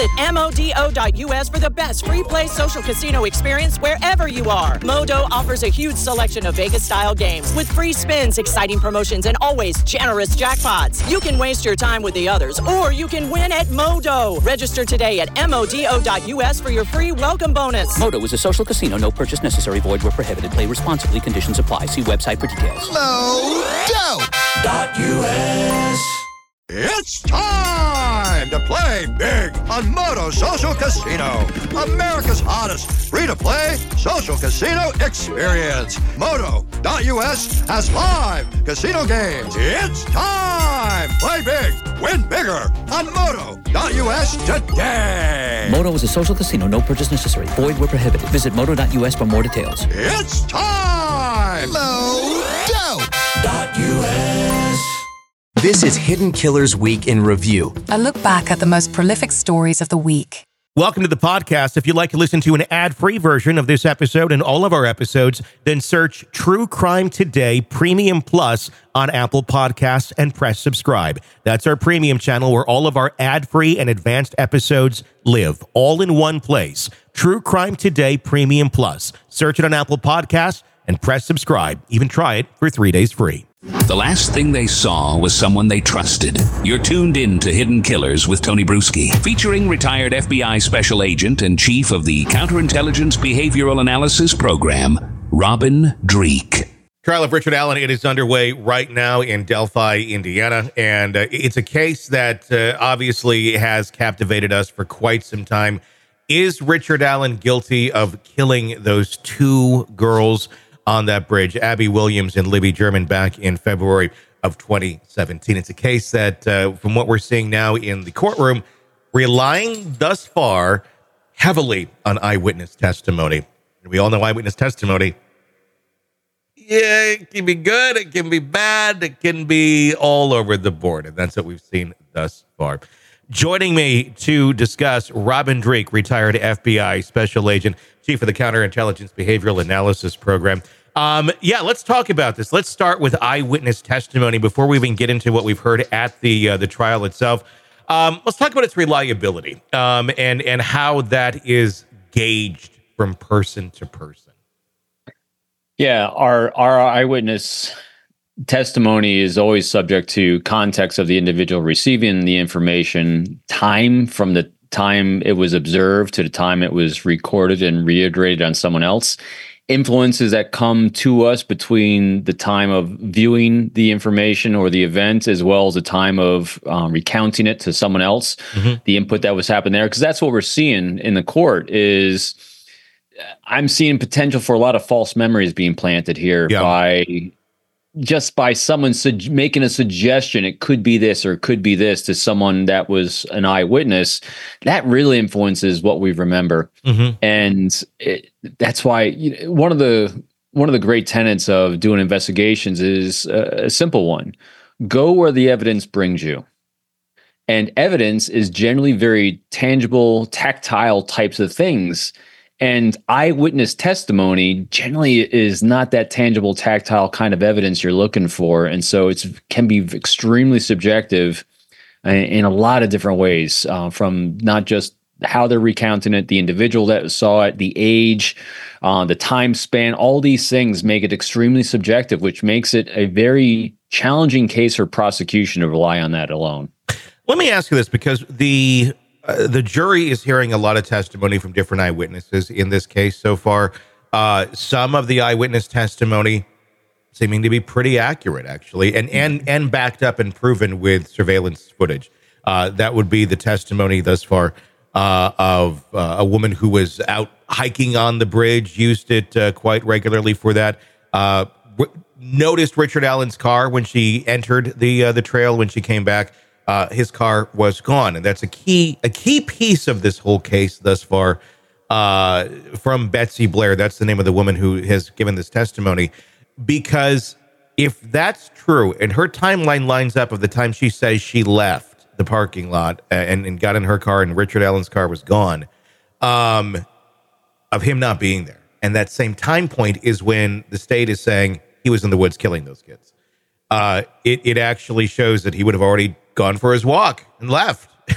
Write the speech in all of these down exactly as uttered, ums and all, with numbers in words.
Visit modo dot U S for the best free play social casino experience wherever you are. Modo offers a huge selection of Vegas-style games with free spins, exciting promotions, and always generous jackpots. You can waste your time with the others, or you can win at Modo. Register today at modo dot U S for your free welcome bonus. Modo is a social casino. No purchase necessary. Void where prohibited. Play responsibly. Conditions apply. See website for details. Modo dot U S. It's time to play big on Modo Social Casino, America's hottest free-to-play social casino experience. Modo dot U S has live casino games. It's time! Play big, win bigger on Modo dot U S today. Modo is a social casino. No purchase necessary. Void where prohibited. Visit modo dot U S for more details. It's time! Modo dot U S. This is Hidden Killers Week in Review. A look back at the most prolific stories of the week. Welcome to the podcast. If you'd like to listen to an ad-free version of this episode and all of our episodes, then search True Crime Today Premium Plus on Apple Podcasts and press subscribe. That's our premium channel where all of our ad-free and advanced episodes live, all in one place. True Crime Today Premium Plus. Search it on Apple Podcasts and press subscribe. Even try it for three days free. The last thing they saw was someone they trusted. You're tuned in to Hidden Killers with Tony Bruschi, featuring retired F B I Special Agent and Chief of the Counterintelligence Behavioral Analysis Program, Robin Dreeke. Trial of Richard Allen, it is underway right now in Delphi, Indiana, and uh, it's a case that uh, obviously has captivated us for quite some time. Is Richard Allen guilty of killing those two girls on that bridge, Abby Williams and Libby German, back in February of twenty seventeen? It's a case that, uh, from what we're seeing now in the courtroom, relying thus far heavily on eyewitness testimony. And we all know eyewitness testimony. Yeah, it can be good, it can be bad, it can be all over the board. And that's what we've seen thus far. Joining me to discuss, Robin Dreeke, retired F B I Special Agent, Chief of the Counterintelligence Behavioral Analysis Program. Um, yeah, let's talk about this. Let's start with eyewitness testimony before we even get into what we've heard at the uh, the trial itself. Um, let's talk about its reliability um, and and how that is gauged from person to person. Yeah, our our eyewitness testimony is always subject to context of the individual receiving the information, time from the time it was observed to the time it was recorded and reiterated on someone else, influences that come to us between the time of viewing the information or the event as well as the time of um, recounting it to someone else, mm-hmm. the input that was happening there. Because that's what we're seeing in the court is I'm seeing potential for a lot of false memories being planted here yeah. by just by someone su- making a suggestion, it could be this or it could be this to someone that was an eyewitness. That really influences what we remember, mm-hmm. and it, that's why you know, one of the one of the great tenets of doing investigations is a, a simple one: go where the evidence brings you. And evidence is generally very tangible, tactile types of things. And eyewitness testimony generally is not that tangible, tactile kind of evidence you're looking for. And so it can be extremely subjective in a lot of different ways, uh, from not just how they're recounting it, the individual that saw it, the age, uh, the time span, all these things make it extremely subjective, which makes it a very challenging case for prosecution to rely on that alone. Let me ask you this, because the uh, the jury is hearing a lot of testimony from different eyewitnesses in this case so far. Uh, some of the eyewitness testimony seeming to be pretty accurate, actually, and and and backed up and proven with surveillance footage. Uh, that would be the testimony thus far uh, of uh, a woman who was out hiking on the bridge, used it uh, quite regularly for that. Uh, w- noticed Richard Allen's car when she entered the uh, the trail. When she came back, uh, his car was gone, and that's a key a key piece of this whole case thus far. Uh, from Betsy Blair, that's the name of the woman who has given this testimony. Because if that's true, and her timeline lines up of the time she says she left the parking lot and, and got in her car and Richard Allen's car was gone, um, of him not being there. And that same time point is when the state is saying he was in the woods killing those kids. Uh, it, it actually shows that he would have already gone for his walk and left.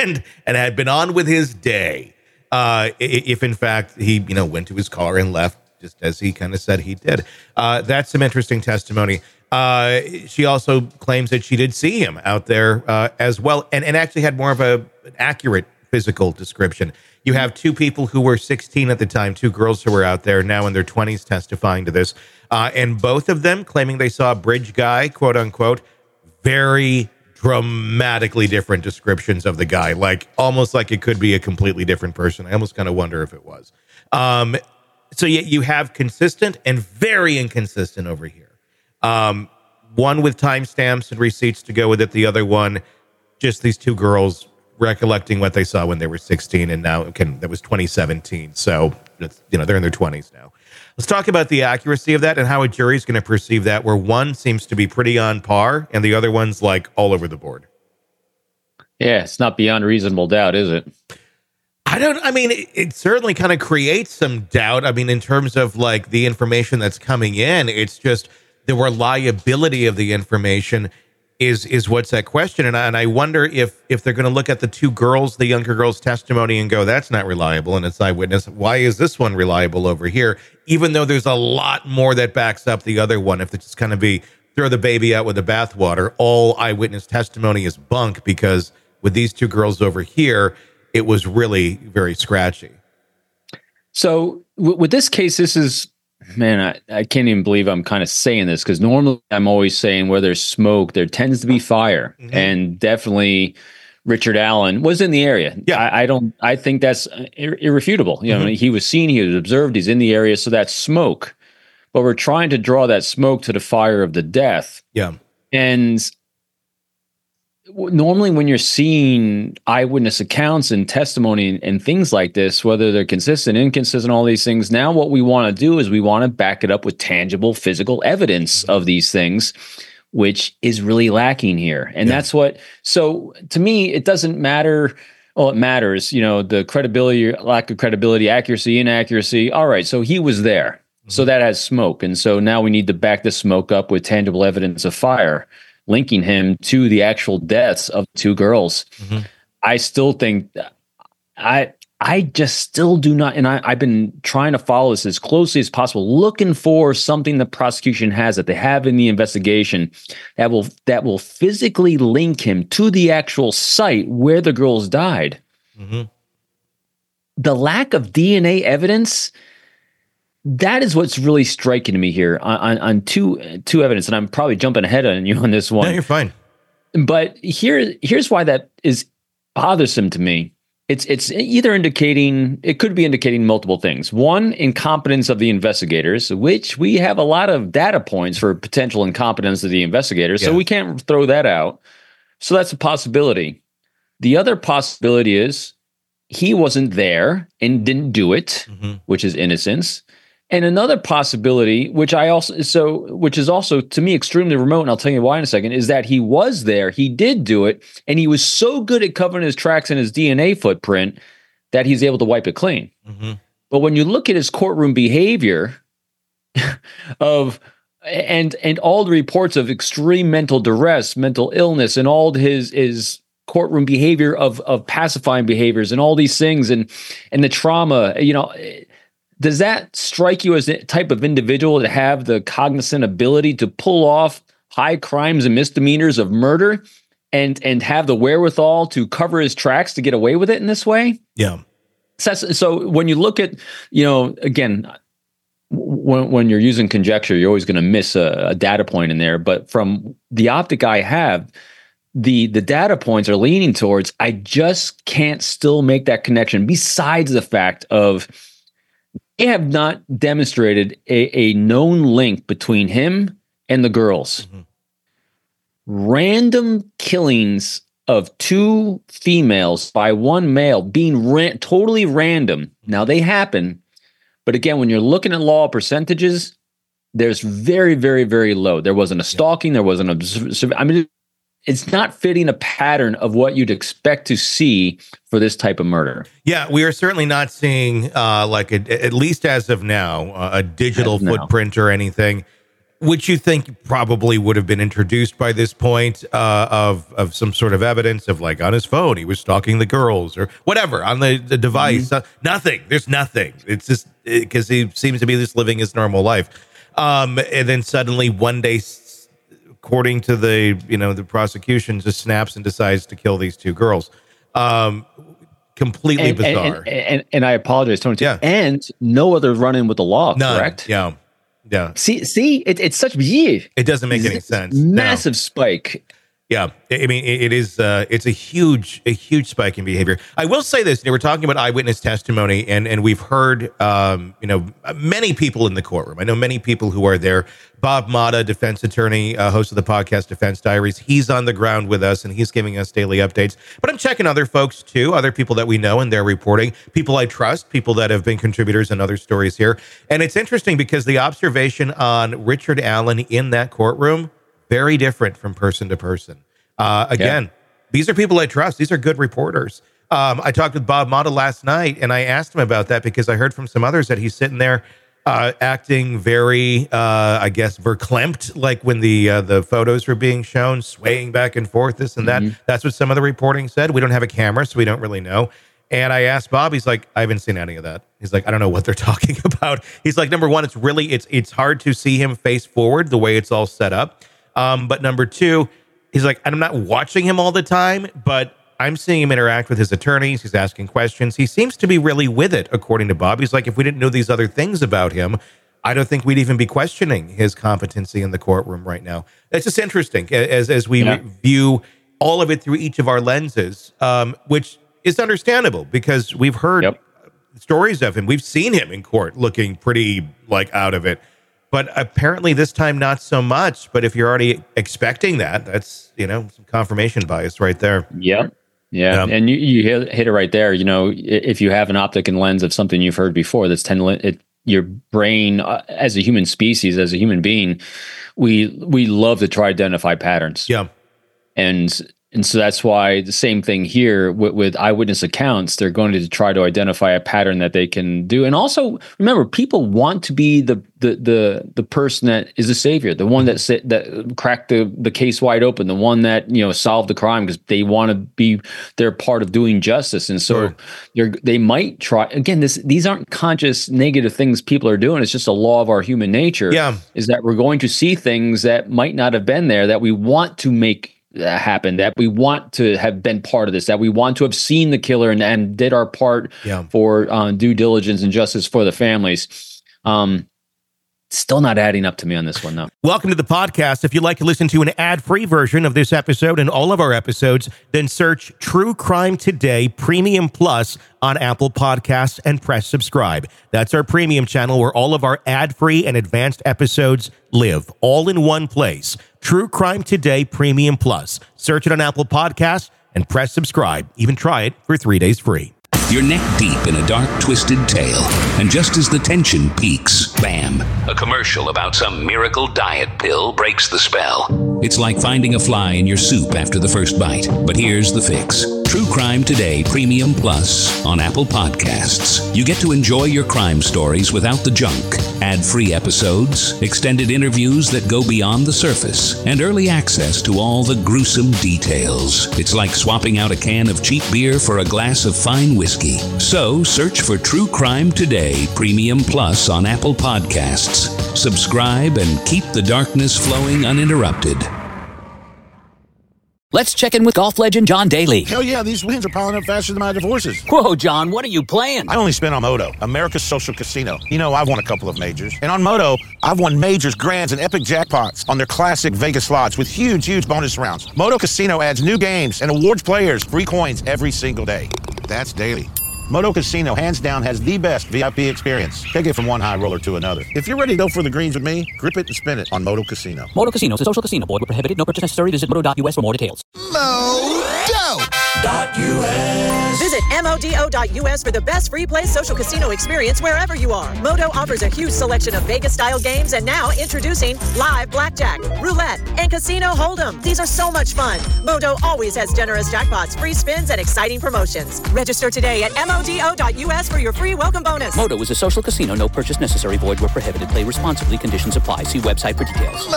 and and had been on with his day. Uh, if in fact he, you know, went to his car and left just as he kind of said he did. Uh, that's some interesting testimony. Uh, she also claims that she did see him out there uh, as well, and, and actually had more of a an accurate physical description. You have two people who were sixteen at the time, two girls who were out there now in their twenties testifying to this, uh, and both of them claiming they saw a bridge guy, quote unquote, very dramatically different descriptions of the guy, like almost like it could be a completely different person. I almost kind of wonder if it was. Um, so you, you have consistent and very inconsistent over here. Um, one with timestamps and receipts to go with it. The other one, just these two girls recollecting what they saw when they were sixteen, and now can that was twenty seventeen. So it's, you know, they're in their twenties now. Let's talk about the accuracy of that and how a jury's going to perceive that, where one seems to be pretty on par and the other one's like all over the board. Yeah, it's not beyond reasonable doubt, is it? I don't, I mean, it, it certainly kind of creates some doubt. I mean, in terms of like the information that's coming in, it's just the reliability of the information is is what's at question. And I, and I wonder if if they're going to look at the two girls, the younger girls' testimony and go, that's not reliable, and it's eyewitness. Why is this one reliable over here? Even though there's a lot more that backs up the other one. If it's just kind of be throw the baby out with the bathwater, all eyewitness testimony is bunk, because with these two girls over here, it was really very scratchy. So w- with this case, this is, man, I, I can't even believe I'm kind of saying this, because normally I'm always saying where there's smoke, there tends to be fire. Mm-hmm. And definitely Richard Allen was in the area. Yeah, I, I don't, I think that's ir- irrefutable. You know, mm-hmm. He was seen, he was observed, he's in the area. So that's smoke. But we're trying to draw that smoke to the fire of the death. Yeah. And normally when you're seeing eyewitness accounts and testimony and, and things like this, whether they're consistent, inconsistent, all these things, now what we want to do is we want to back it up with tangible physical evidence of these things, which is really lacking here. And yeah. that's what, so to me, it doesn't matter. Well, it matters, you know, the credibility, lack of credibility, accuracy, inaccuracy. All right. So he was there. Mm-hmm. So that has smoke. And so now we need to back the smoke up with tangible evidence of fire, linking him to the actual deaths of two girls. Mm-hmm. I still think I I just still do not, and I, I've been trying to follow this as closely as possible, looking for something the prosecution has that they have in the investigation that will that will physically link him to the actual site where the girls died. Mm-hmm. The lack of D N A evidence, that is what's really striking to me here on, on, on two two evidence, and I'm probably jumping ahead on you on this one. No, you're fine. But here, here's why that is bothersome to me. It's it's either indicating, it could be indicating multiple things. One, incompetence of the investigators, which we have a lot of data points for potential incompetence of the investigators, yeah. so we can't throw that out. So that's a possibility. The other possibility is he wasn't there and didn't do it, mm-hmm. which is innocence. And another possibility, which I also so which is also to me extremely remote, and I'll tell you why in a second, is that he was there, he did do it, and he was so good at covering his tracks and his D N A footprint that he's able to wipe it clean. Mm-hmm. But when you look at his courtroom behavior of and and all the reports of extreme mental duress, mental illness, and all his his courtroom behavior of of pacifying behaviors and all these things, and and the trauma, you know. Does that strike you as the type of individual to have the cognizant ability to pull off high crimes and misdemeanors of murder and and have the wherewithal to cover his tracks to get away with it in this way? Yeah. So, so when you look at, you know, again, when, when you're using conjecture, you're always going to miss a, a data point in there. But from the optic I have, the the data points are leaning towards, I just can't still make that connection, besides the fact of they have not demonstrated a, a known link between him and the girls. Mm-hmm. Random killings of two females by one male being ran- totally random. Now they happen, but again, when you're looking at law percentages, there's very, very, very low. There wasn't a stalking. There wasn't a, I mean, it's not fitting a pattern of what you'd expect to see for this type of murder. Yeah, we are certainly not seeing, uh, like, a, at least as of now, uh, a digital footprint or anything. which you think probably would have been introduced by this point, uh, of of some sort of evidence of like on his phone he was stalking the girls or whatever on the, the device. Mm-hmm. Uh, nothing. There's nothing. It's just because he seems to be just living his normal life. Um, and then suddenly one day, according to the you know the prosecution, just snaps and decides to kill these two girls. Um, completely and, bizarre. And, and, and, and I apologize, Tony. Yeah. And no other run-in with the law, None. correct? Yeah. Yeah. See, see, it, it's such yeah. It doesn't make any sense. Massive no. spike. Yeah, I mean, it, it is. Uh, it's a huge, a huge spike in behavior. I will say this: you know, we're talking about eyewitness testimony, and and we've heard, um, you know, many people in the courtroom. I know many people who are there. Bob Motta, defense attorney, uh, host of the podcast Defense Diaries, he's on the ground with us, and he's giving us daily updates. But I'm checking other folks too, other people that we know, and they're reporting. People I trust, people that have been contributors in other stories here. And it's interesting because the observation on Richard Allen in that courtroom, very different from person to person. Uh, again, yeah. These are people I trust. These are good reporters. Um, I talked with Bob Motta last night, and I asked him about that because I heard from some others that he's sitting there uh, acting very, uh, I guess, verklempt, like when the uh, the photos were being shown, swaying back and forth, this and that. Mm-hmm. That's what some of the reporting said. We don't have a camera, so we don't really know. And I asked Bob, he's like, I haven't seen any of that. He's like, I don't know what they're talking about. He's like, number one, it's really, it's it's hard to see him face forward the way it's all set up. Um, but number two, he's like, I'm not watching him all the time, but I'm seeing him interact with his attorneys. He's asking questions. He seems to be really with it, according to Bob. He's like, if we didn't know these other things about him, I don't think we'd even be questioning his competency in the courtroom right now. It's just interesting as as we yeah. view all of it through each of our lenses, um, which is understandable because we've heard yep. stories of him. We've seen him in court looking pretty like out of it. But apparently this time, not so much. But if you're already expecting that, that's, you know, some confirmation bias right there. Yep. Yeah. yeah. And you, you hit, hit it right there. You know, if you have an optic and lens of something you've heard before, that's ten, it, your brain uh, as a human species, as a human being, we, we love to try to identify patterns. Yeah. And And so that's why the same thing here with, with eyewitness accounts, they're going to try to identify a pattern that they can do. And also remember, people want to be the the the the person that is the savior, the one that sit, that cracked the, the case wide open, the one that, you know, solved the crime because they want to be they're part of doing justice. And so sure. you're they might try again, this these aren't conscious negative things people are doing. It's just a law of our human nature. Yeah. Is that we're going to see things that might not have been there that we want to make that happen, that we want to have been part of this, that we want to have seen the killer and, and did our part yeah. for uh, due diligence and justice for the families. Um, still not adding up to me on this one, though. Welcome to the podcast. If you'd like to listen to an ad-free version of this episode and all of our episodes, then search True Crime Today Premium Plus on Apple Podcasts and press subscribe. That's our premium channel where all of our ad-free and advanced episodes live, all in one place. True Crime Today Premium Plus. Search it on Apple Podcasts and press subscribe. Even try it for three days free. You're neck deep in a dark, twisted tale, and just as the tension peaks, bam, a commercial about some miracle diet pill breaks the spell. It's like finding a fly in your soup after the first bite. But here's the fix. True Crime Today Premium Plus on Apple Podcasts. You get to enjoy your crime stories without the junk. Ad-free episodes, extended interviews that go beyond the surface, and early access to all the gruesome details. It's like swapping out a can of cheap beer for a glass of fine whiskey. So search for True Crime Today Premium Plus on Apple Podcasts. Subscribe and keep the darkness flowing uninterrupted. Let's check in with golf legend John Daly. Hell yeah, these wins are piling up faster than my divorces. Whoa, John, what are you playing? I only spent on Moto, America's social casino. You know, I've won a couple of majors. And on Moto, I've won majors, grands, and epic jackpots on their classic Vegas slots with huge, huge bonus rounds. Moto Casino adds new games and awards players free coins every single day. That's daily. Moto Casino, hands down, has the best V I P experience. Take it from one high roller to another. If you're ready to go for the greens with me, grip it and spin it on Moto Casino. Moto Casino is a social casino. Void where prohibited. No purchase necessary. Visit moto dot U S for more details. Moto dot U S Visit modo dot U S for the best free play social casino experience wherever you are. Modo offers a huge selection of Vegas-style games, and now introducing live blackjack, roulette, and casino hold'em. These are so much fun. Modo always has generous jackpots, free spins, and exciting promotions. Register today at modo dot U S for your free welcome bonus. Modo is a social casino. No purchase necessary. Void where prohibited. Play responsibly. Conditions apply. See website for details.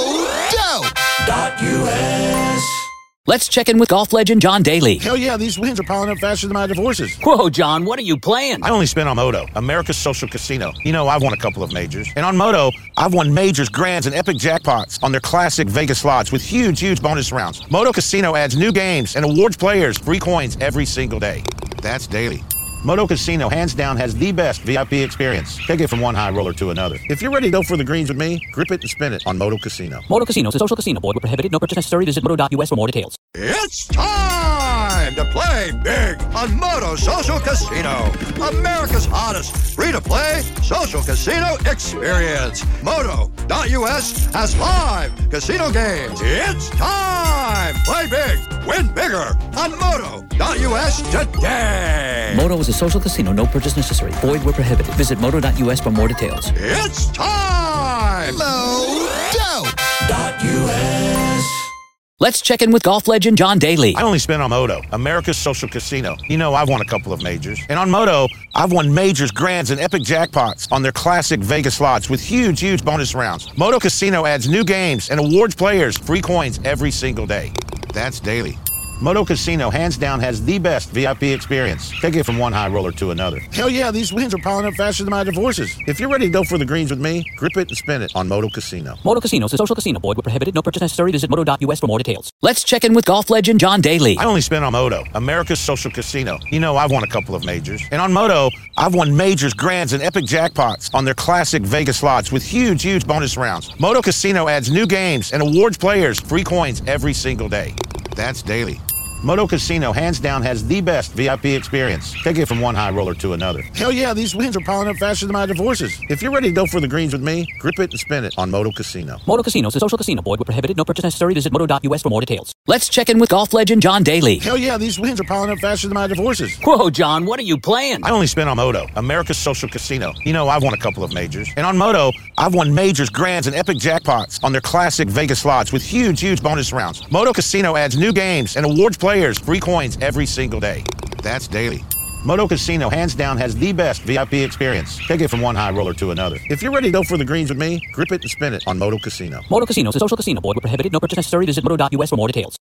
Modo dot U S. Let's check in with golf legend John Daly. Hell yeah, these wins are piling up faster than my divorces. Whoa, John, what are you playing? I only spin on Modo, America's social casino. You know, I've won a couple of majors. And on Modo, I've won majors, grands, and epic jackpots on their classic Vegas slots with huge, huge bonus rounds. Modo Casino adds new games and awards players free coins every single day. That's daily. Modo Casino, hands down, has the best V I P experience. Take it from one high roller to another. If you're ready to go for the greens with me, grip it and spin it on Modo Casino. Modo Casino is a social casino. Void where prohibited. No purchase necessary. Visit modo dot U S for more details. It's time to play big on Modo Social Casino, America's hottest free-to-play social casino experience. modo dot U S has live casino games. It's time! Play big, win bigger on modo dot U S today. Modo is a social casino. No purchase necessary. Void where prohibited. Visit modo dot U S for more details. It's time! modo dot U S. Let's check in with golf legend John Daly. I only spin on Modo, America's social casino. You know, I've won a couple of majors. And on Modo, I've won majors, grands, and epic jackpots on their classic Vegas slots with huge, huge bonus rounds. Modo Casino adds new games and awards players free coins every single day. That's daily. Modo Casino, hands down, has the best V I P experience. Take it from one high roller to another. Hell yeah, these wins are piling up faster than my divorces. If you're ready to go for the greens with me, grip it and spin it on Modo Casino. Modo Casino is a social casino. Void where prohibited. No purchase necessary. Visit modo dot U S for more details. Let's check in with golf legend John Daly. I only spin on Modo, America's social casino. You know, I've won a couple of majors. And on Modo, I've won majors, grands, and epic jackpots on their classic Vegas slots with huge, huge bonus rounds. Modo Casino adds new games and awards players free coins every single day. That's daily. Modo Casino, hands down, has the best V I P experience. Take it from one high roller to another. Hell yeah, these wins are piling up faster than my divorces. If you're ready to go for the greens with me, grip it and spin it on Modo Casino. Modo Casino is a social casino. Void where prohibited. No purchase necessary. Visit modo dot U S for more details. Let's check in with golf legend John Daly. Hell yeah, these wins are piling up faster than my divorces. Whoa, John, what are you playing? I only spin on Modo, America's social casino. You know, I've won a couple of majors. And on Modo, I've won majors, grands, and epic jackpots on their classic Vegas slots with huge, huge bonus rounds. Modo Casino adds new games and awards players free coins every single day. That's daily. Modo Casino, hands down, has the best V I P experience. Take it from one high roller to another. If you're ready to go for the greens with me, grip it and spin it on Modo Casino. Modo Casino is a social casino. Void where prohibited. No purchase necessary. Visit modo dot U S for more details.